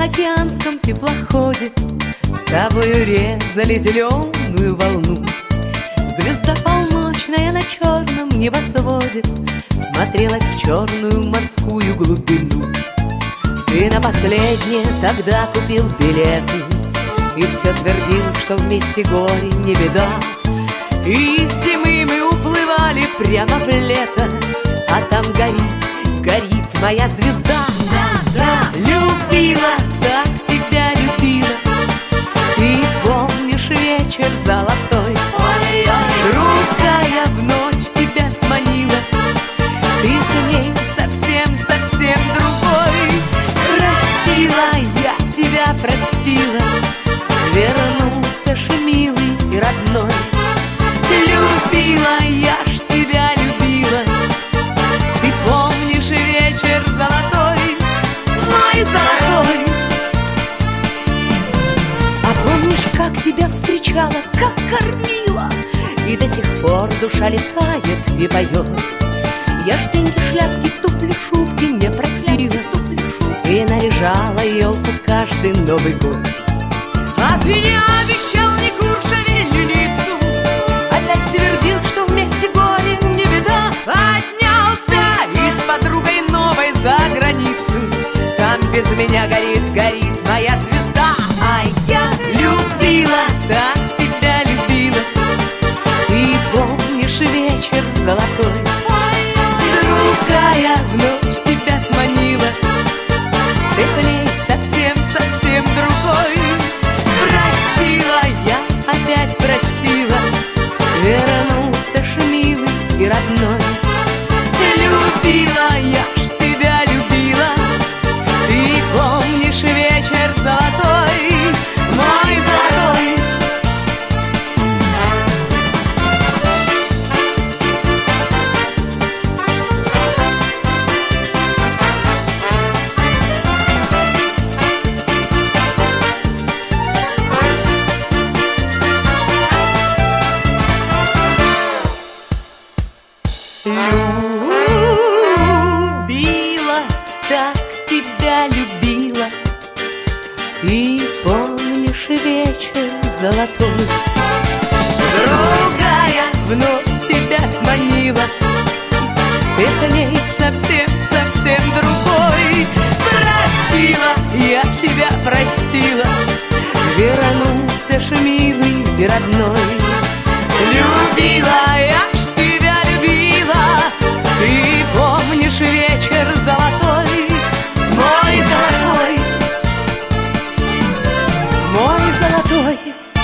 океанском теплоходе с тобою резали зеленую волну. Звезда полночная на черном небосводе смотрелась в черную морскую глубину. Ты на последнее тогда купил билеты и все твердил, что вместе горе не беда. И из зимы мы уплывали прямо в лето, а там горит, горит моя звезда. Да, любила, так тебя любила. Ты помнишь вечер золотой? Другая в ночь тебя сманила. Ты с ней совсем, совсем другой. Простила, я тебя простила. Вернулся ж милый и родной. Любила, я ж тебя любила. Ты помнишь вечер золотой, мой золотой? А помнишь, как тебя встречала, как кормила? И до сих пор душа летает и поет. Я ж деньги, шляпки, туфли, шубки не просила, и наряжала елку каждый Новый год. А ты не обещал ни курша, вереницу. Опять твердил, что вместе горе не беда. Поднялся и с подругой новой за границу. Там без меня горит, горит моя звезда. А я любила, так тебя любила. Ты помнишь вечер золотой? Другая в ночь тебя сманила. Ты с ней совсем, совсем другой. Простила, я опять простила. Вернулся ж милый и родной. Любила, я ж тебя любила. Ты помнишь вечер золотой, мой золотой? Любила, так тебя любила. Ты помнишь вечер золотой? Другая в ночь тебя сманила. Ты с ней совсем, совсем другой. Простила, я тебя простила. Вернулся ж милый и родной. Любила, я ж тебя любила. Ты помнишь вечер золотой, мой золотой, мой золотой?